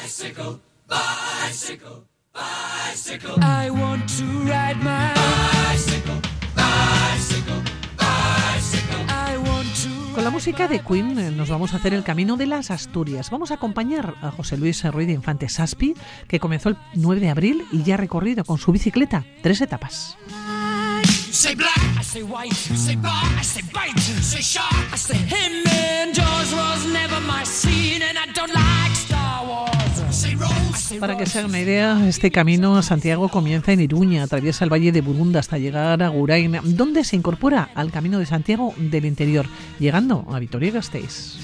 Bicycle, bicycle, bicycle. I want to ride my bicycle, bicycle, bicycle. I want to. Con la música de Queen nos vamos a hacer el camino de las Asturias. Vamos a acompañar a José Luis Ruiz de Infante Saspi, que comenzó el 9 de abril y ya ha recorrido con su bicicleta 3 etapas. Say black, I say white, say bar, I say bite, say shark, I say him, and Jaws was never my scene, and I don't like Star Wars. Say Rose. Para que se hagan una idea, este camino a Santiago comienza en Iruña, atraviesa el Valle de Burunda hasta llegar a Agurain, donde se incorpora al Camino de Santiago del Interior, llegando a Vitoria-Gasteiz.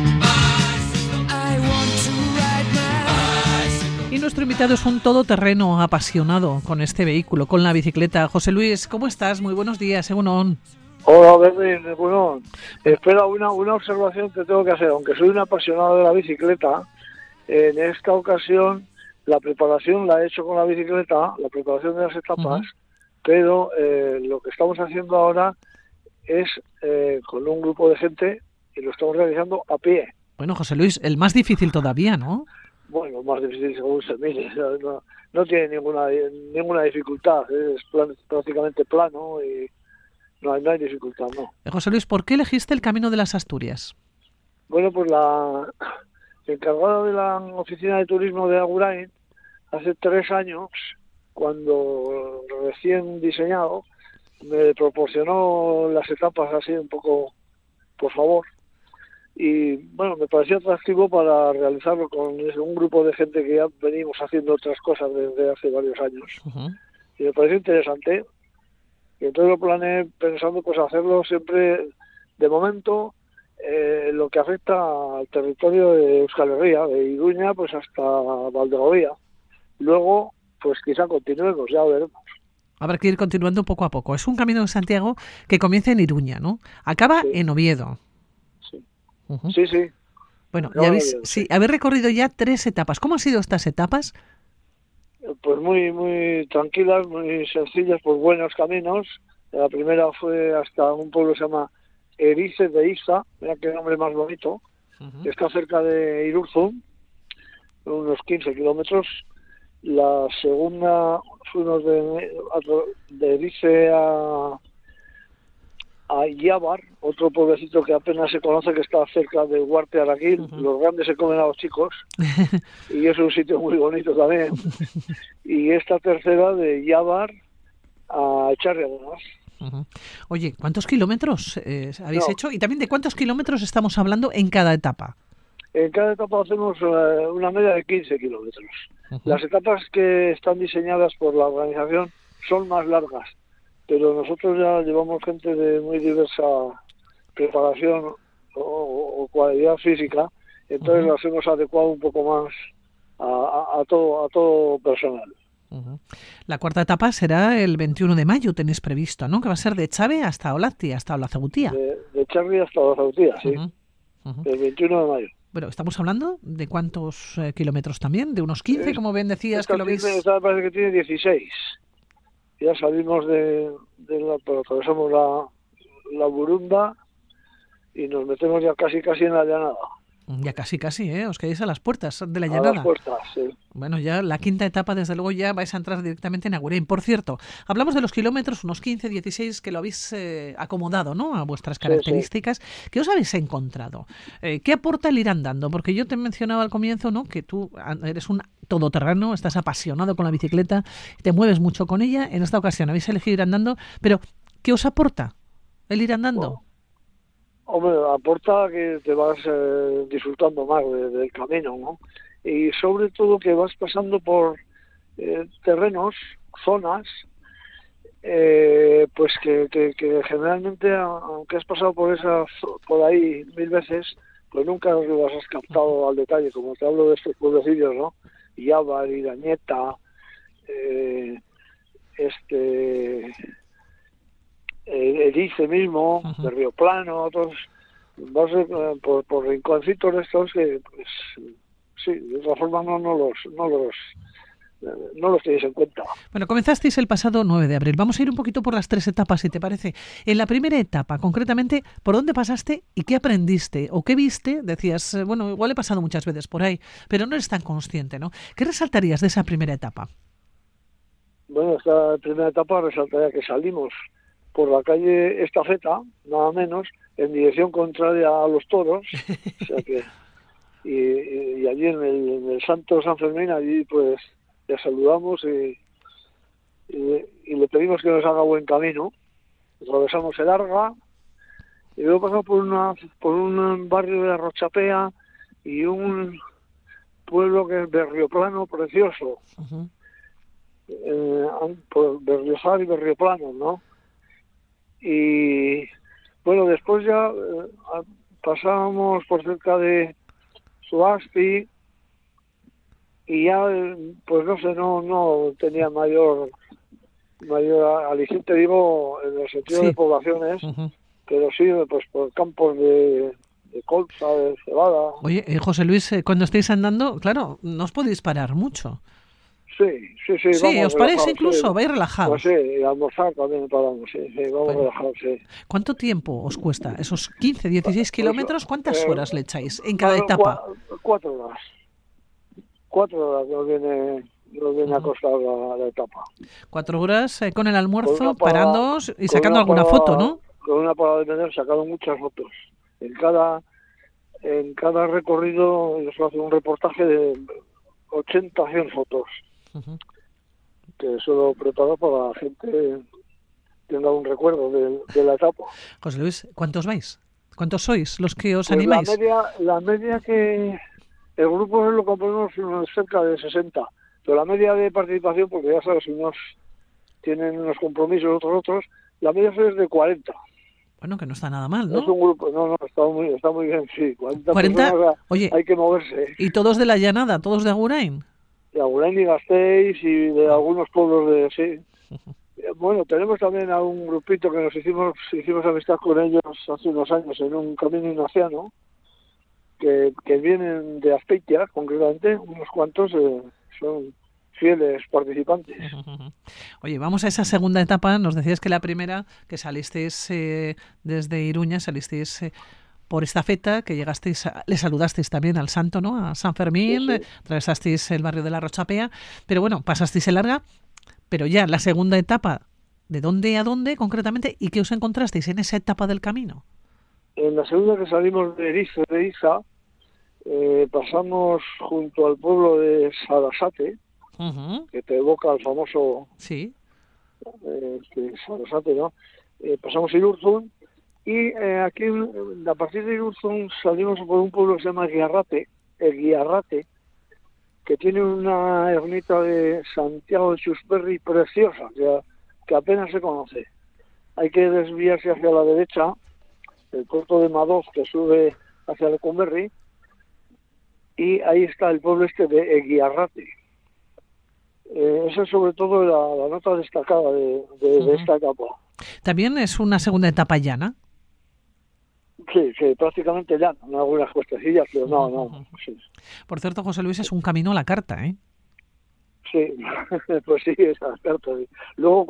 Y nuestro invitado es un todoterreno apasionado con este vehículo, con la bicicleta. José Luis, ¿cómo estás? Muy buenos días, Egunon. Hola, Berlín, bueno, espera, una observación que tengo que hacer. Aunque soy un apasionado de la bicicleta, en esta ocasión la preparación la he hecho con la bicicleta, la preparación de las etapas, pero lo que estamos haciendo ahora es con un grupo de gente y lo estamos realizando a pie. Bueno, José Luis, el más difícil todavía, ¿no? Bueno, más difícil según se mire, no tiene ninguna dificultad, es prácticamente plano y no hay dificultad, no. José Luis, ¿por qué elegiste el Camino de las Asturias? Bueno, pues la encargada de la oficina de turismo de Agurain, hace 3 años, cuando recién diseñado, me proporcionó las etapas así un poco por favor. Y bueno, me pareció atractivo para realizarlo con un grupo de gente que ya venimos haciendo otras cosas desde hace varios años. Y me pareció interesante. Y entonces lo planeé pensando pues hacerlo siempre, de momento, lo que afecta al territorio de Euskal Herria, de Iruña pues hasta Valdegovía. Luego, pues quizá continuemos, ya veremos. Habrá que ir continuando poco a poco. Es un Camino de Santiago que comienza en Iruña, ¿no? Acaba en Oviedo. Sí, sí. Bueno, ya habéis recorrido ya 3 etapas. ¿Cómo han sido estas etapas? Pues muy tranquilas, muy sencillas, por buenos caminos. La primera fue hasta un pueblo que se llama Erice de Iza, mira qué nombre más bonito. Está cerca de Irurzun, unos 15 kilómetros. La segunda fuimos de Erice a Yabar, otro pueblecito que apenas se conoce, que está cerca de Huarte Araquil. Los grandes se comen a los chicos y es un sitio muy bonito también. Y esta tercera de Yabar a Echarri además. Oye, ¿cuántos kilómetros habéis hecho? Y también de cuántos kilómetros estamos hablando en cada etapa. En cada etapa hacemos una media de 15 kilómetros. Las etapas que están diseñadas por la organización son más largas, pero nosotros ya llevamos gente de muy diversa preparación o cualidad física, entonces las hemos adecuado un poco más a todo personal. La cuarta etapa será el 21 de mayo, tenéis previsto, ¿no? Que va a ser de Chave hasta Olazti, hasta Olazabutía. De Chave hasta Olazabutía, sí. El 21 de mayo. Bueno, estamos hablando de cuántos kilómetros también, de unos 15, como bien decías, que lo veis. Esta parece que tiene 16. Ya salimos atravesamos la Burunda y nos metemos ya casi en la llanada. Ya casi, os quedáis a las puertas de la llanada. A las puertas, sí. Bueno, ya la quinta etapa, desde luego, ya vais a entrar directamente en Agurain. Por cierto, hablamos de los kilómetros, unos 15, 16, que lo habéis acomodado, ¿no?, a vuestras características. Sí. ¿Qué os habéis encontrado? ¿Qué aporta el ir andando? Porque yo te mencionaba al comienzo, ¿no?, que tú eres un todoterreno, estás apasionado con la bicicleta, te mueves mucho con ella. En esta ocasión habéis elegido ir andando, pero ¿qué os aporta el ir andando? Bueno, hombre, aporta que te vas disfrutando más del camino, ¿no? Y sobre todo que vas pasando por terrenos, zonas, pues que generalmente, aunque has pasado por ahí 1000 veces, pues nunca las has captado al detalle, como te hablo de estos pueblecillos, ¿no? Yabar, Irañeta, Erice mismo, de Río Plano, otros, vas por rinconcitos de estos que, pues, sí, de otra forma no los no los tenéis en cuenta. Bueno, comenzasteis el pasado 9 de abril. Vamos a ir un poquito por las 3 etapas, si te parece. En la primera etapa, concretamente, ¿por dónde pasaste y qué aprendiste? ¿O qué viste? Decías, bueno, igual he pasado muchas veces por ahí, pero no eres tan consciente, ¿no? ¿Qué resaltarías de esa primera etapa? Bueno, esta primera etapa resaltaría que salimos por la calle Estafeta, nada menos, en dirección contraria a los toros, o sea que y allí en el Santo San Fermín, allí pues le saludamos y le pedimos que nos haga buen camino. Atravesamos el Arga y luego pasamos por un barrio de Arrochapea y un pueblo que es Berrioplano, precioso. Uh-huh. Por Berriozar y Berrioplano, ¿no? Y bueno, después ya pasábamos por cerca de Suasti y ya, pues no sé, no tenía mayor aliciente, digo, en el sentido sí. de poblaciones, Uh-huh. pero sí, pues por campos de colza, de cebada. Oye, José Luis, cuando estáis andando, claro, no os podéis parar mucho. Sí, Sí, vamos ¿os paráis relajados, incluso? sí. ¿Vais relajados? Pues sí, y almorzar también paramos, sí, vamos Bueno. relajados, sí. ¿Cuánto tiempo os cuesta? ¿Esos 15, 16 kilómetros? ¿Cuántas horas le echáis en cada Bueno, etapa? 4 horas. 4 horas nos viene a costar la etapa. 4 horas con el Con almuerzo, una parada- parándoos y con sacando una alguna parada- foto, ¿no? Con una parada de medio sacado muchas fotos. En cada recorrido yo suelo hacer un reportaje de 80 a 100 fotos Uh-huh. que suelo preparar para que la gente tenga un recuerdo de la etapa. José Luis, ¿cuántos vais? ¿Cuántos sois los que os Pues animáis? la media que el grupo lo componemos unos cerca de 60, pero la media de participación, porque ya sabes, unos tienen unos compromisos, otros, la media es de 40. Bueno, que no está nada mal, Es ¿no? un grupo, no, está muy bien, sí. 40 personas, oye, hay que moverse. y todos de la llanada, todos de Agurain. De Agurain y Gasteiz y de algunos pueblos de, sí. Bueno, tenemos también a un grupito que nos hicimos amistad con ellos hace unos años en un camino ignaciano, que vienen de Azpeitia, concretamente, unos cuantos son fieles participantes. Oye, vamos a esa segunda etapa. Nos decías que la primera, que salisteis desde Iruña, salisteis por Estafeta, que llegasteis, le saludasteis también al santo, ¿no? A San Fermín, sí. Atravesasteis el barrio de la Arrochapea, pero bueno, pasasteis el Arga, pero ya la segunda etapa, ¿de dónde a dónde concretamente? ¿Y qué os encontrasteis en esa etapa del camino? En la segunda que salimos de Eriza, pasamos junto al pueblo de Sarasate, uh-huh. que te evoca al famoso sí. Sarasate, ¿no? Pasamos Irurzun y aquí a partir de Irurzun salimos por un pueblo que se llama Guiarrate, que tiene una ermita de Santiago de Chusperri preciosa, que apenas se conoce. Hay que desviarse hacia la derecha, el puerto de Madoz que sube hacia Lecumberri, y ahí está el pueblo de Guiarrate. Esa es sobre todo la nota destacada de esta etapa. ¿También es una segunda etapa llana? Sí, prácticamente llana, en algunas cuestecillas, pero no. Sí. Por cierto, José Luis, es un camino a la carta, ¿eh? Sí, pues sí, es a la carta. Sí. Luego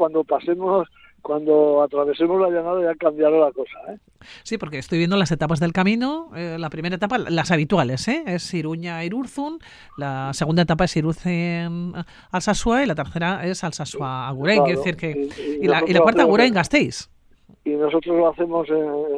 cuando atravesemos la llanada ya cambiará la cosa, ¿eh? Sí, porque estoy viendo las etapas del camino. La primera etapa, las habituales, es Iruña-Irurzun. La segunda etapa es Iruzen-Alsasua y la tercera es Alsasua-Agurain. Claro, Quiere decir que y la cuarta Agurain-Gasteiz. Y nosotros lo hacemos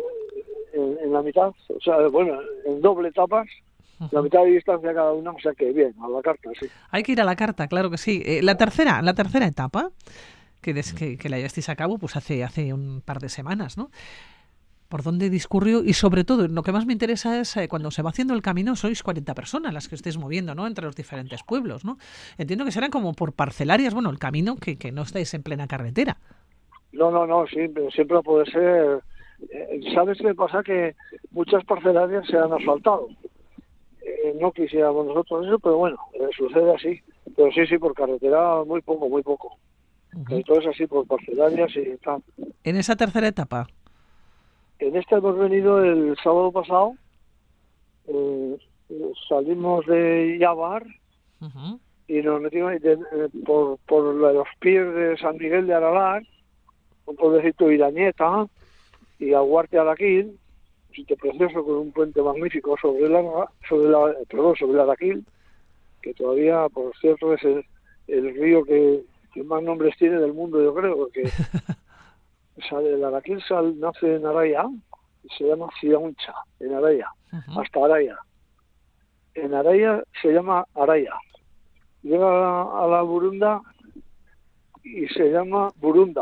en la mitad, o sea, bueno, en doble etapas. Uh-huh. La mitad de distancia cada una, o sea que bien, a la carta, sí. Hay que ir a la carta, claro que sí. La tercera etapa, que la llevasteis a cabo pues hace un par de semanas, ¿no? ¿Por dónde discurrió? Y sobre todo, lo que más me interesa es cuando se va haciendo el camino, sois 40 personas las que estéis moviendo, ¿no? Entre los diferentes pueblos, ¿no? Entiendo que serán como por parcelarias, bueno, el camino que no estáis en plena carretera. No, siempre puede ser. ¿Sabes qué pasa? Que muchas parcelarias se han asfaltado. No quisiéramos nosotros eso, pero bueno, sucede así. Pero sí, por carretera muy poco. Uh-huh. Entonces así por parcelarias y tal. ¿En esa tercera etapa? En esta hemos venido el sábado pasado, salimos de Yabar, uh-huh. y nos metimos por los pies de San Miguel de Aralar, un pueblecito Irañeta, y a Huarte Araquil, un sitio precioso con un puente magnífico sobre el Araquil, que todavía, por cierto, es el río que más nombres tiene del mundo, yo creo, porque el Araquil nace en Araya, y se llama Ciauncha, en Araya, hasta Araya. En Araya se llama Araya. Llega a la Burunda y se llama Burunda.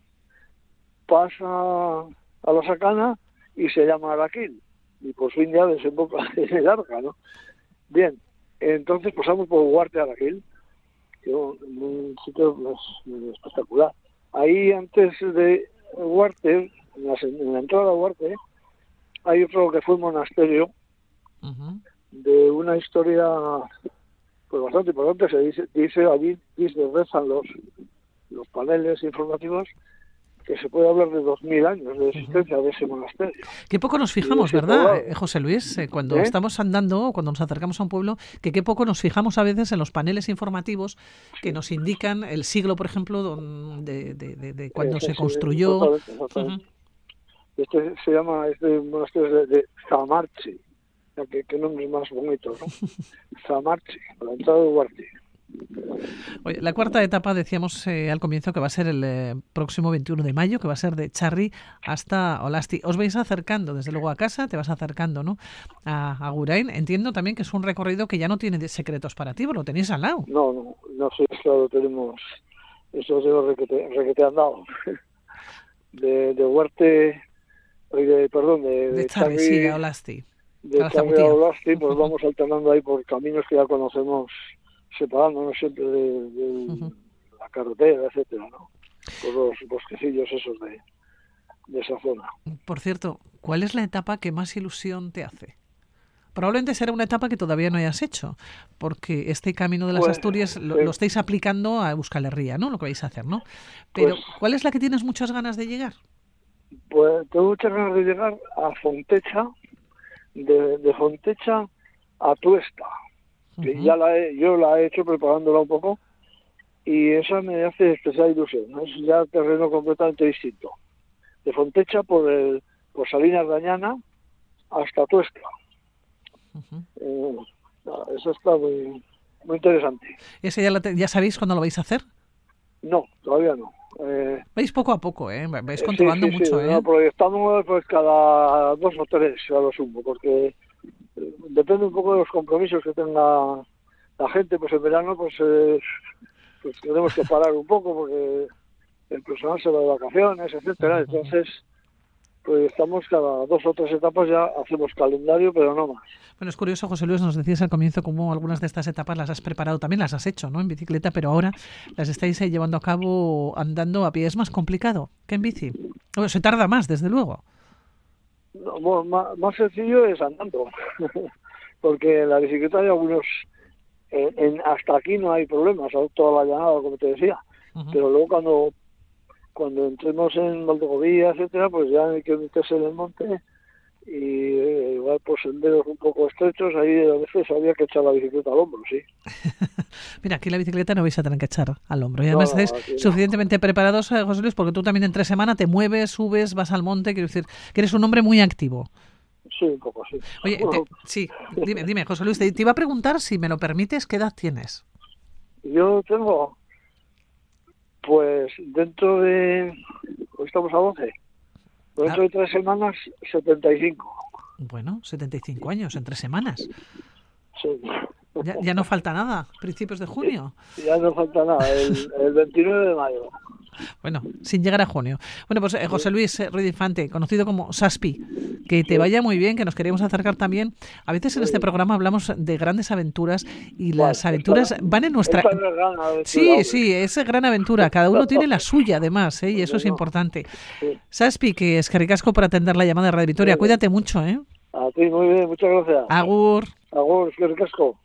Pasa a la Sacana y se llama Araquil. Y por fin ya desemboca en el Arga, ¿no? Bien, entonces pasamos por Huarte Araquil, que es un sitio espectacular. Ahí antes de Huarte, en la entrada de Huarte, hay otro que fue un monasterio de una historia pues bastante importante. Se dice allí rezan los paneles informativos que se puede hablar de 2000 años de existencia de ese monasterio. Qué poco nos fijamos, ¿verdad, José Luis? Cuando estamos andando, cuando nos acercamos a un pueblo, que qué poco nos fijamos a veces en los paneles informativos que nos indican el siglo, por ejemplo, de cuando se construyó. Exactamente. Este se llama, monasterio de Zamarchi, que nombre más bonito, ¿no? Zamarchi, a la entrada de Huarte. Oye, la cuarta etapa decíamos al comienzo que va a ser el próximo 21 de mayo, que va a ser de Txarri hasta Olasti. Os vais acercando, desde luego, a casa, te vas acercando, ¿no?, a Agurain. Entiendo también que es un recorrido que ya no tiene secretos para ti, lo tenéis al lado. No sé, claro, tenemos, eso tengo requete andado. De Huarte, de Txarri, sí, a Olasti. De Txarri a Olasti, pues vamos alternando ahí por caminos que ya conocemos, separándonos siempre de la carretera, etcétera, ¿no? Por los bosquecillos esos de esa zona. Por cierto, ¿cuál es la etapa que más ilusión te hace? Probablemente será una etapa que todavía no hayas hecho, porque este camino de las Asturias lo estáis aplicando a Euskal Herria, ¿no? Lo que vais a hacer, ¿no? Pero, ¿cuál es la que tienes muchas ganas de llegar? Pues tengo muchas ganas de llegar a Fontecha, de Fontecha a Tuesta, que yo la he hecho preparándola un poco, y esa me hace especial ilusión, ¿no? Es ya terreno completamente distinto. De Fontecha por Salinas de Añana hasta Tuesta. Eso está muy, muy interesante. ¿Ese ya sabéis cuándo lo vais a hacer? No, todavía no. Vais poco a poco, vais controlando mucho. Sí. Proyectamos pues cada 2 o 3 a lo sumo, porque depende un poco de los compromisos que tenga la gente. Pues en verano pues tenemos que parar un poco porque el personal se va de vacaciones, etcétera. Entonces pues estamos cada 2 o 3 etapas, ya hacemos calendario, pero no más. Bueno, es curioso, José Luis, nos decías al comienzo cómo algunas de estas etapas las has preparado, también las has hecho, ¿no?, en bicicleta, pero ahora las estáis llevando a cabo andando a pie. ¿Es más complicado que en bici? Se tarda más, desde luego. No, bueno, más sencillo es andando, porque en la bicicleta hay algunos, hasta aquí no hay problemas, toda la llanada, como te decía, pero luego cuando entremos en Valdegovía, etcétera, pues ya hay que meterse en el monte y igual por senderos un poco estrechos, ahí a veces había que echar la bicicleta al hombro, sí. Mira, aquí la bicicleta no vais a tener que echar al hombro. Y además estáis suficientemente preparados, José Luis, porque tú también entre semana te mueves, subes, vas al monte, quiero decir que eres un hombre muy activo. Sí, un poco, sí. Oye, dime, José Luis, te iba a preguntar, si me lo permites, ¿qué edad tienes? Yo tengo, pues dentro de, hoy estamos a 12, dentro de 3 semanas, 75. Bueno, 75 años, en 3 semanas. Sí. Ya no falta nada, principios de junio. Ya no falta nada, el 29 de mayo. Bueno, sin llegar a junio. Bueno, pues José Luis Ruiz Infante, conocido como Saspi, que te vaya muy bien, que nos queríamos acercar también. A veces en este programa hablamos de grandes aventuras y las aventuras van en nuestra... Sí, es gran aventura. Cada uno tiene la suya, además, y eso es importante. Saspi, que es ricasco por atender la llamada de Radio Vitoria. Cuídate mucho, ¿eh? A ti, muy bien, muchas gracias. Agur. Agur, es ricasco.